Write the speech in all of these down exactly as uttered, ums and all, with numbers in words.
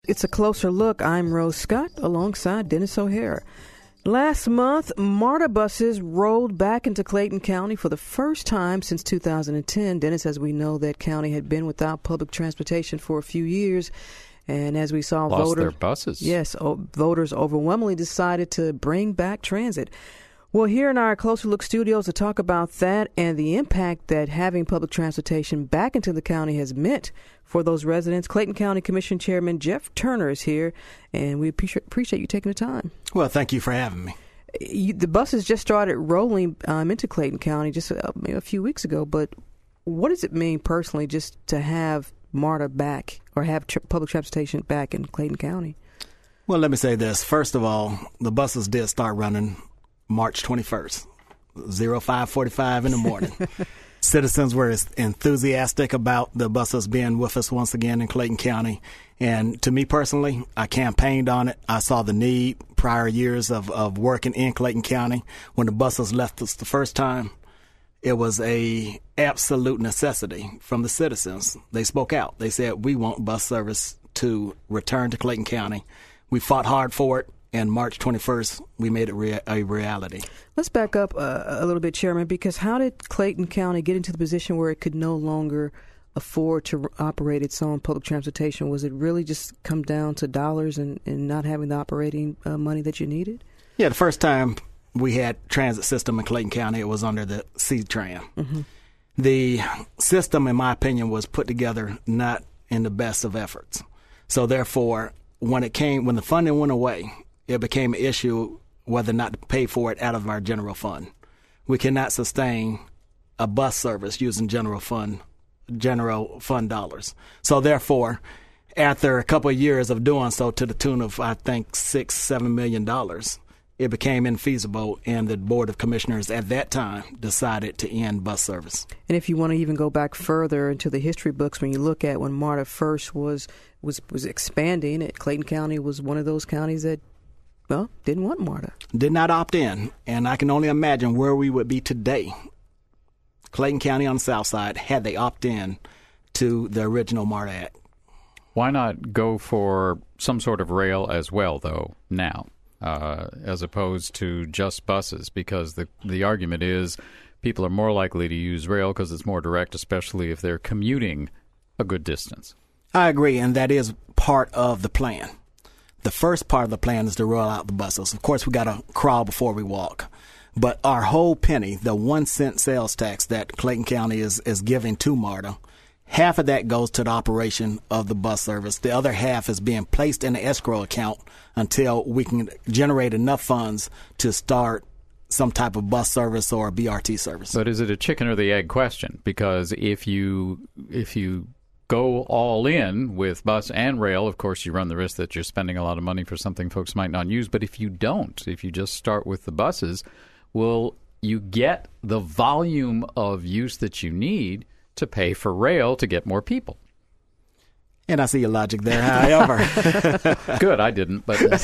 It's a Closer Look. I'm Rose Scott alongside Dennis O'Hara. Last month, MARTA buses rolled back into Clayton County for the first time since two thousand ten. Dennis, as we know, that county had been without public transportation for a few years. And as we saw, Lost voters, their buses. Yes, o- voters overwhelmingly decided to bring back transit. Well, here in our Closer Look studios to talk about that and the impact that having public transportation back into the county has meant for those residents, Clayton County Commission Chairman Jeff Turner is here, and we appreciate appreciate you taking the time. Well, thank you for having me. You, the buses just started rolling um, into Clayton County just a, a few weeks ago, but what does it mean personally just to have MARTA back or have tr- public transportation back in Clayton County? Well, let me say this. First of all, the buses did start running March twenty-first, oh five forty-five in the morning. Citizens were enthusiastic about the buses being with us once again in Clayton County. And to me personally, I campaigned on it. I saw the need prior years of, of working in Clayton County. When the buses left us the first time, it was a absolute necessity from the citizens. They spoke out. They said, we want bus service to return to Clayton County. We fought hard for it. And March twenty-first, we made it rea- a reality. Let's back up uh, a little bit, Chairman, because how did Clayton County get into the position where it could no longer afford to r- operate its own public transportation? Was it really just come down to dollars and, and not having the operating uh, money that you needed? Yeah, the first time we had transit system in Clayton County, it was under the C-Tran. Mm-hmm. The system, in my opinion, was put together not in the best of efforts. So therefore, when it came, when the funding went away, it became an issue whether or not to pay for it out of our general fund. We cannot sustain a bus service using general fund general fund dollars. So therefore, after a couple of years of doing so to the tune of, I think, six, seven million dollars, it became infeasible, and the Board of Commissioners at that time decided to end bus service. And if you want to even go back further into the history books, when you look at when MARTA first was was, was expanding, it, Clayton County was one of those counties that Well, didn't want MARTA. Did not opt in, and I can only imagine where we would be today, Clayton County on the south side, had they opted in to the original MARTA Act. Why not go for some sort of rail as well, though, now, uh, as opposed to just buses? Because the the argument is people are more likely to use rail because it's more direct, especially if they're commuting a good distance. I agree, and that is part of the plan. The first part of the plan is to roll out the buses. Of course, we got to crawl before we walk. But our whole penny, the one cent sales tax that Clayton County is, is giving to MARTA, half of that goes to the operation of the bus service. The other half is being placed in the escrow account until we can generate enough funds to start some type of bus service or B R T service. But is it a chicken or the egg question? Because if you if you go all in with bus and rail, of course, you run the risk that you're spending a lot of money for something folks might not use. But if you don't, if you just start with the buses, will you get the volume of use that you need to pay for rail to get more people? And I see your logic there, however. Good, I didn't. But you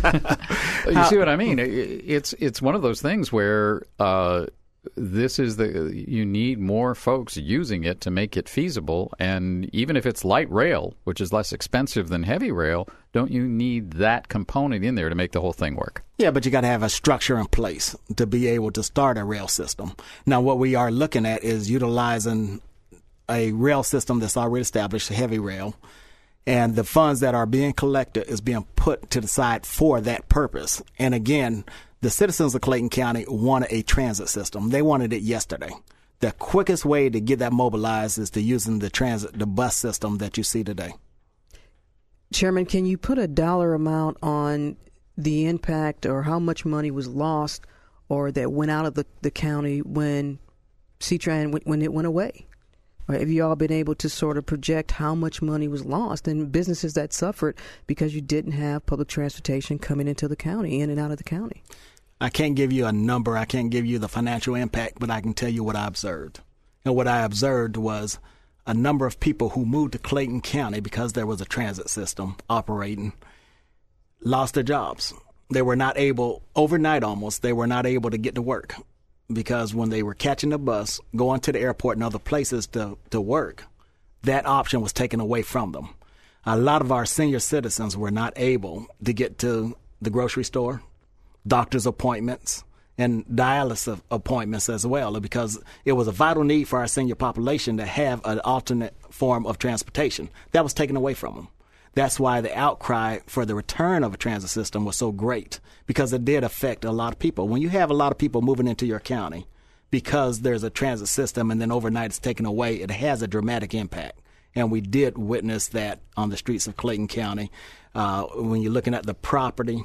see what I mean? It's, it's one of those things where uh, this is the you need more folks using it to make it feasible, and even if it's light rail, which is less expensive than heavy rail, don't you need that component in there to make the whole thing work? Yeah, but you got to have a structure in place to be able to start a rail system. Now, what we are looking at is utilizing a rail system that's already established, heavy rail, and the funds that are being collected is being put to the side for that purpose. And again, the citizens of Clayton County wanted a transit system. They wanted it yesterday. The quickest way to get that mobilized is to using the transit, the bus system that you see today. Chairman, can you put a dollar amount on the impact or how much money was lost or that went out of the, the county when C-Tran, when it went away? Or have you all been able to sort of project how much money was lost and businesses that suffered because you didn't have public transportation coming into the county, in and out of the county? I can't give you a number. I can't give you the financial impact, but I can tell you what I observed. And what I observed was a number of people who moved to Clayton County because there was a transit system operating lost their jobs. They were not able, overnight almost, they were not able to get to work. Because when they were catching the bus, going to the airport and other places to, to work, that option was taken away from them. A lot of our senior citizens were not able to get to the grocery store, doctor's appointments, and dialysis appointments as well, because it was a vital need for our senior population to have an alternate form of transportation. That was taken away from them. That's why the outcry for the return of a transit system was so great, because it did affect a lot of people. When you have a lot of people moving into your county because there's a transit system and then overnight it's taken away, it has a dramatic impact. And we did witness that on the streets of Clayton County. Uh, when you're looking at the property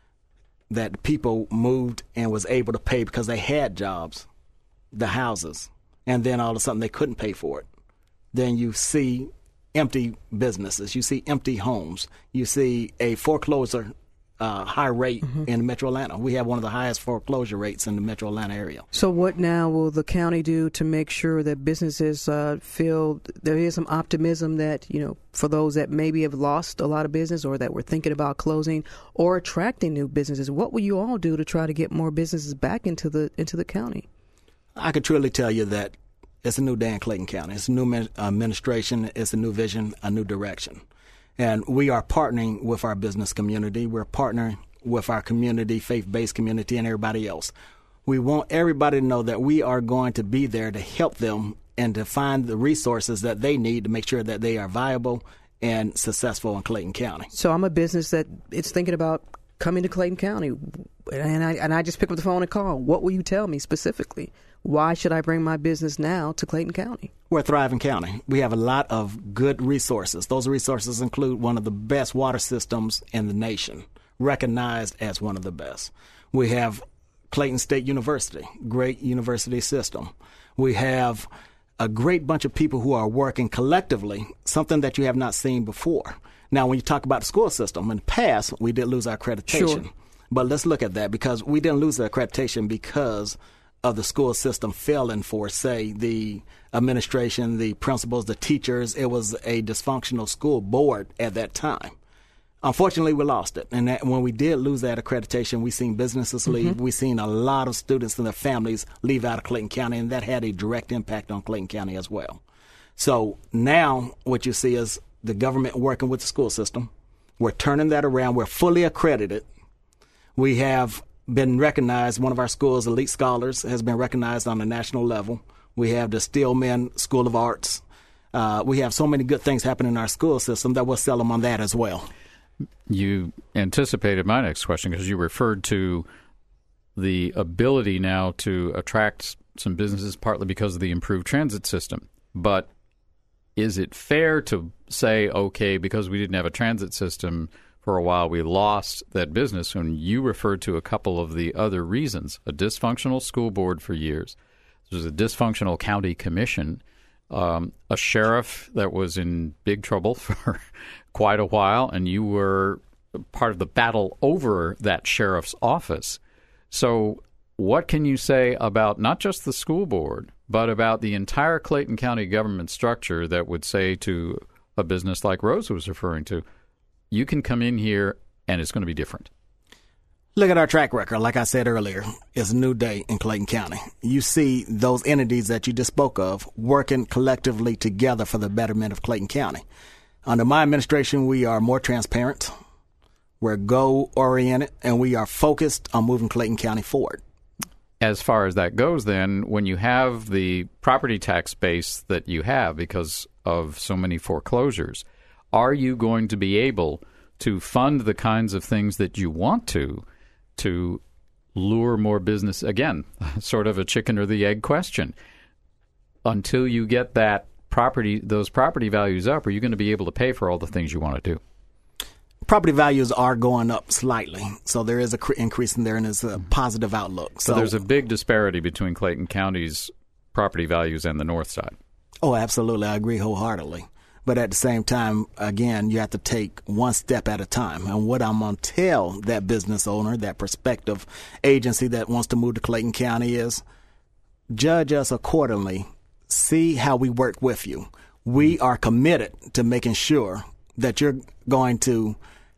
that people moved and was able to pay because they had jobs, the houses, and then all of a sudden they couldn't pay for it. Then you see empty businesses, you see empty homes, you see a foreclosure uh, high rate mm-hmm. in Metro Atlanta. We have one of the highest foreclosure rates in the Metro Atlanta area. So what now will the county do to make sure that businesses uh, feel there is some optimism that, you know, for those that maybe have lost a lot of business or that were thinking about closing or attracting new businesses? What will you all do to try to get more businesses back into the into the county? I could truly tell you that it's a new day in Clayton County. It's a new administration. It's a new vision, a new direction. And we are partnering with our business community. We're partnering with our community, faith-based community, and everybody else. We want everybody to know that we are going to be there to help them and to find the resources that they need to make sure that they are viable and successful in Clayton County. So I'm a business that it's thinking about coming to Clayton County, and I and I just pick up the phone and call. What will you tell me specifically? Why should I bring my business now to Clayton County? We're a thriving county. We have a lot of good resources. Those resources include one of the best water systems in the nation, recognized as one of the best. We have Clayton State University, great university system. We have a great bunch of people who are working collectively, something that you have not seen before. Now, when you talk about the school system, in the past, we did lose our accreditation. Sure. But let's look at that, because we didn't lose the accreditation because of the school system failing for, say, the administration, the principals, the teachers. It was a dysfunctional school board at that time. Unfortunately, we lost it. And that, when we did lose that accreditation, we seen businesses leave. Mm-hmm. We seen a lot of students and their families leave out of Clayton County, and that had a direct impact on Clayton County as well. So now what you see is the government working with the school system. We're turning that around. We're fully accredited. We have been recognized. One of our schools, Elite Scholars, has been recognized on a national level. We have the Stillman School of Arts. Uh, we have so many good things happening in our school system that we'll sell them on that as well. You anticipated my next question, because you referred to the ability now to attract some businesses partly because of the improved transit system. But is it fair to say, okay, because we didn't have a transit system for a while, we lost that business? When you referred to a couple of the other reasons, a dysfunctional school board for years, there was a dysfunctional county commission, um, a sheriff that was in big trouble for quite a while, and you were part of the battle over that sheriff's office. So what can you say about not just the school board, but about the entire Clayton County government structure that would say to a business like Rose was referring to, you can come in here and it's going to be different? Look at our track record. Like I said earlier, it's a new day in Clayton County. You see those entities that you just spoke of working collectively together for the betterment of Clayton County. Under my administration, we are more transparent, we're goal-oriented, and we are focused on moving Clayton County forward. As far as that goes, then, when you have the property tax base that you have because of so many foreclosures, are you going to be able to fund the kinds of things that you want to, to lure more business? Again, sort of a chicken or the egg question. Until you get that property, those property values up, are you going to be able to pay for all the things you want to do? Property values are going up slightly, so there is an cr- increase in there, and it's a positive outlook. So, so there's a big disparity between Clayton County's property values and the north side. Oh, absolutely. I agree wholeheartedly. But at the same time, again, you have to take one step at a time. And what I'm going to tell that business owner, that prospective agency that wants to move to Clayton County is, judge us accordingly. See how we work with you. We are committed to making sure that you're going to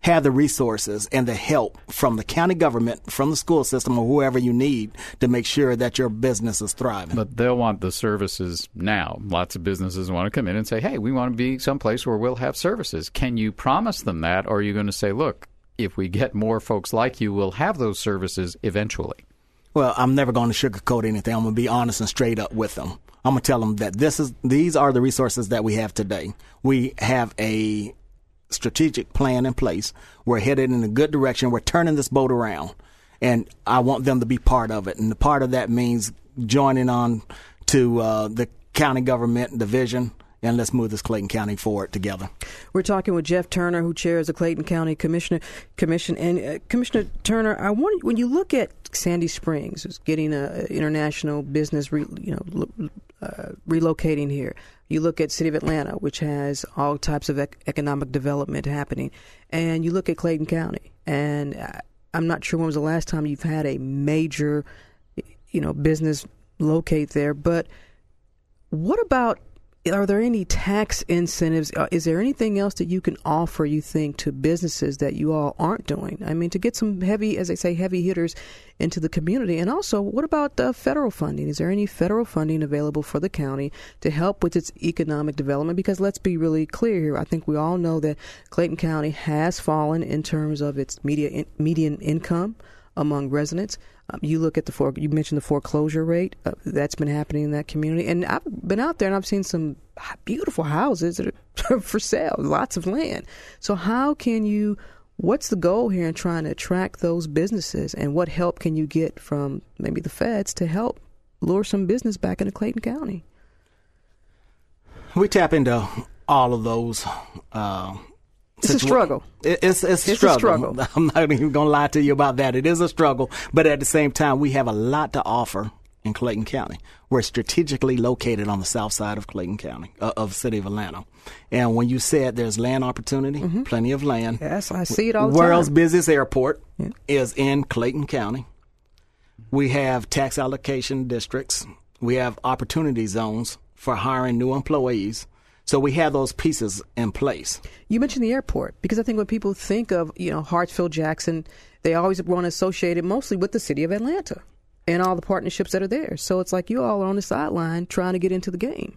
have the resources and the help from the county government, from the school system, or whoever you need to make sure that your business is thriving. But they'll want the services now. Lots of businesses want to come in and say, hey, we want to be someplace where we'll have services. Can you promise them that, or are you going to say, look, if we get more folks like you, we'll have those services eventually? Well, I'm never going to sugarcoat anything. I'm going to be honest and straight up with them. I'm going to tell them that this is these are the resources that we have today. We have a strategic plan in place. We're headed in a good direction. We're turning this boat around, and I want them to be part of it. And the part of that means joining on to uh, the county government division, and let's move this Clayton County forward together. We're talking with Jeff Turner, who chairs the Clayton County Commissioner Commission. And uh, Commissioner Turner, I want when you look at Sandy Springs, who's getting an international business, re, you know, uh, relocating here. You look at City of Atlanta, which has all types of ec- economic development happening, and you look at Clayton County. And uh, I'm not sure when was the last time you've had a major, you know, business locate there. But what about? Are there any tax incentives? Is there anything else that you can offer, you think, to businesses that you all aren't doing? I mean, to get some heavy, as they say, heavy hitters into the community. And also, what about uh, federal funding? Is there any federal funding available for the county to help with its economic development? Because let's be really clear here. I think we all know that Clayton County has fallen in terms of its media in, median income among residents. Um, you look at the for, you mentioned the foreclosure rate uh, that's been happening in that community, and I've been out there and I've seen some beautiful houses that are for sale, lots of land. So how can you? What's the goal here in trying to attract those businesses, and what help can you get from maybe the feds to help lure some business back into Clayton County? We tap into all of those. Uh, It's a struggle. It's, it's, a, it's struggle. a struggle. I'm not even going to lie to you about that. It is a struggle. But at the same time, we have a lot to offer in Clayton County. We're strategically located on the south side of Clayton County, uh, of the city of Atlanta. And when you said there's land opportunity, mm-hmm. plenty of land. Yes, I see it all the World's time. busiest airport yeah. is in Clayton County. We have tax allocation districts. We have opportunity zones for hiring new employees. So we have those pieces in place. You mentioned the airport, because I think when people think of, you know, Hartsfield-Jackson, they always want to associate it mostly with the city of Atlanta and all the partnerships that are there. So it's like you all are on the sideline trying to get into the game.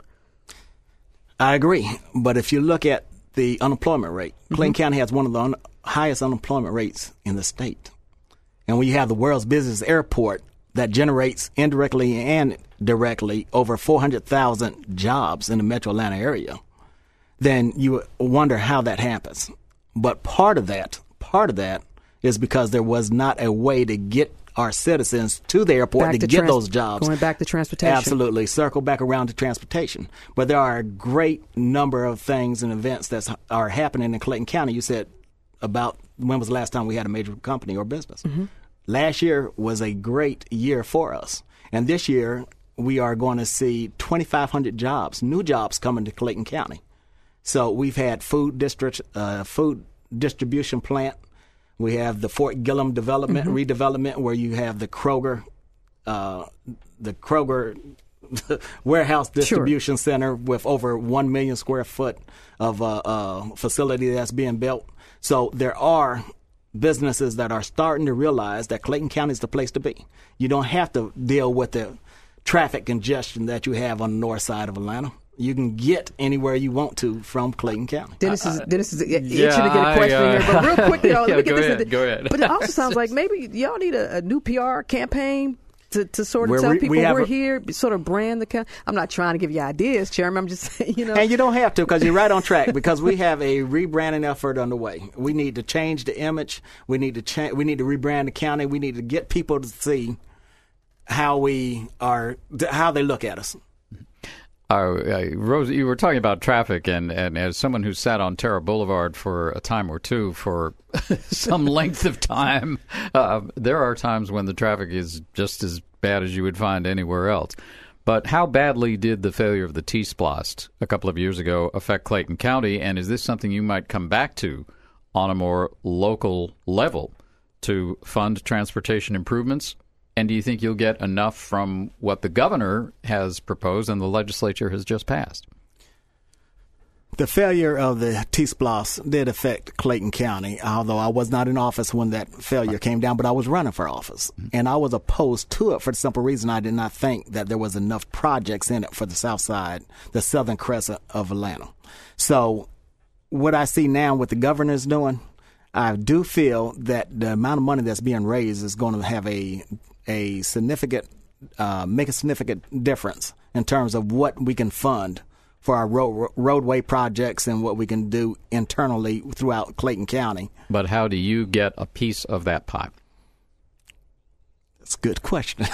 I agree. But if you look at the unemployment rate, mm-hmm. Clayton County has one of the un- highest unemployment rates in the state. And when you have the world's busiest airport that generates indirectly and directly over four hundred thousand jobs in the metro Atlanta area, then you wonder how that happens. But part of that, part of that is because there was not a way to get our citizens to the airport back to, to get trans- those jobs. Going back to transportation. Absolutely. Circle back around to transportation. But there are a great number of things and events that are happening in Clayton County. You said about when was the last time we had a major company or business? Mm-hmm. Last year was a great year for us. And this year, we are going to see twenty-five hundred jobs, new jobs coming to Clayton County. So we've had food district, uh, food distribution plant. We have the Fort Gillum development, mm-hmm. redevelopment, where you have the Kroger, uh, the Kroger warehouse distribution sure. center with over one million square foot of uh, uh, facility that's being built. So there are businesses that are starting to realize that Clayton County is the place to be. You don't have to deal with the traffic congestion that you have on the north side of Atlanta. You can get anywhere you want to from Clayton County. Dennis is, Dennis is itching yeah, to get a question I, uh, here, but real quick, y'all, yeah, let me get go this. Ahead, go ahead. But it also sounds like maybe y'all need a, a new P R campaign to, to sort of We're, tell we, people we we're a, here, sort of brand the county. I'm not trying to give you ideas, Chairman. I'm just saying, you know. And you don't have to, because you're right on track, because we have a rebranding effort underway. We need to change the image. We need to change. We need to rebrand the county. We need to get people to see how we are, how they look at us. Uh, uh, Rose, you were talking about traffic, and, and as someone who sat on Terra Boulevard for a time or two for some length of time, uh, there are times when the traffic is just as bad as you would find anywhere else. But how badly did the failure of the T-Splost a couple of years ago affect Clayton County, and is this something you might come back to on a more local level to fund transportation improvements? And do you think you'll get enough from what the governor has proposed and the legislature has just passed? The failure of the T-Splosh did affect Clayton County, although I was not in office when that failure came down, but I was running for office. And I was opposed to it for the simple reason I did not think that there was enough projects in it for the south side, the southern crescent of Atlanta. So what I see now what the governor's doing, I do feel that the amount of money that's being raised is going to have a a significant, uh, make a significant difference in terms of what we can fund for our road, roadway projects and what we can do internally throughout Clayton County. But how do you get a piece of that pie? That's a good question.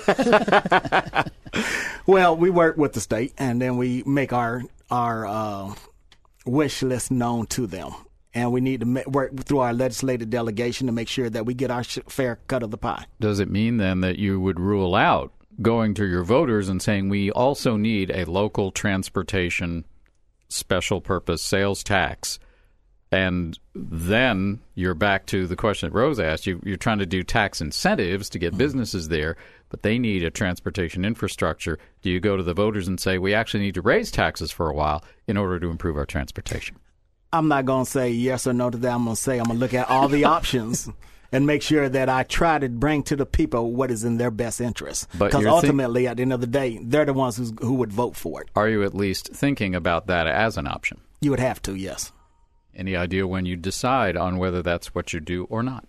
Well, we work with the state, and then we make our our uh, wish list known to them. And we need to ma- work through our legislative delegation to make sure that we get our sh- fair cut of the pie. Does it mean then that you would rule out going to your voters and saying we also need a local transportation special purpose sales tax, and then you're back to the question that Rose asked, you, you're trying to do tax incentives to get mm-hmm. businesses there, but they need a transportation infrastructure. Do you go to the voters and say we actually need to raise taxes for a while in order to improve our transportation? I'm not going to say yes or no to that. I'm going to say I'm going to look at all the options and make sure that I try to bring to the people what is in their best interest. Because ultimately, think- at the end of the day, they're the ones who's, who would vote for it. Are you at least thinking about that as an option? You would have to, yes. Any idea when you decide on whether that's what you do or not?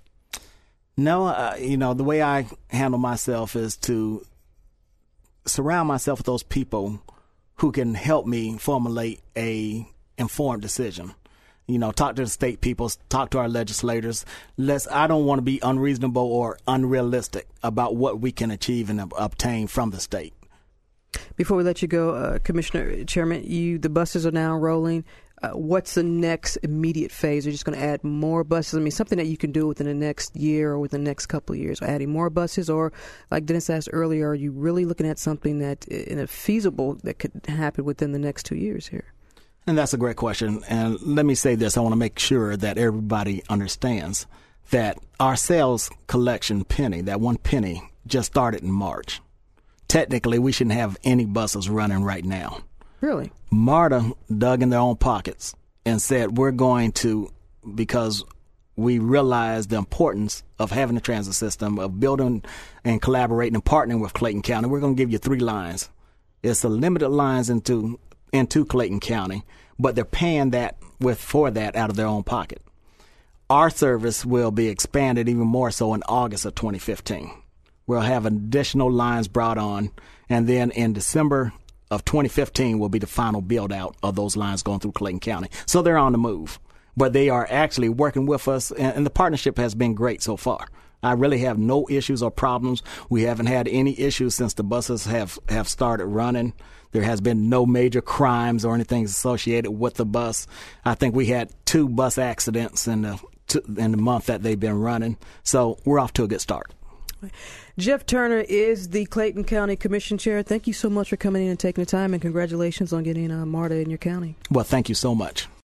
No, uh, you know, the way I handle myself is to surround myself with those people who can help me formulate a informed decision. You know, talk to the state people, talk to our legislators. Let's. I don't want to be unreasonable or unrealistic about what we can achieve and obtain from the state. Before we let you go, uh, Commissioner Chairman, you the buses are now rolling. Uh, what's the next immediate phase? Are you just going to add more buses? I mean, something that you can do within the next year or within the next couple of years, adding more buses, or like Dennis asked earlier, are you really looking at something that in a feasible that could happen within the next two years here? And that's a great question. And let me say this. I want to make sure that everybody understands that our sales collection penny, that one penny, just started in March. Technically, we shouldn't have any buses running right now. Really? MARTA dug in their own pockets and said, we're going to, because we realize the importance of having a transit system, of building and collaborating and partnering with Clayton County, we're going to give you three lines. It's a limited lines into into Clayton County, but they're paying that with for that out of their own pocket. Our service will be expanded even more so in August of twenty fifteen. We'll have additional lines brought on, and then in December of twenty fifteen will be the final build out of those lines going through Clayton County. So they're on the move, but they are actually working with us, and, and the partnership has been great so far. I really have no issues or problems. We haven't had any issues since the buses have, have started running. There has been no major crimes or anything associated with the bus. I think we had two bus accidents in the in the month that they've been running. So we're off to a good start. Jeff Turner is the Clayton County Commission Chair. Thank you so much for coming in and taking the time, and congratulations on getting uh, MARTA in your county. Well, thank you so much.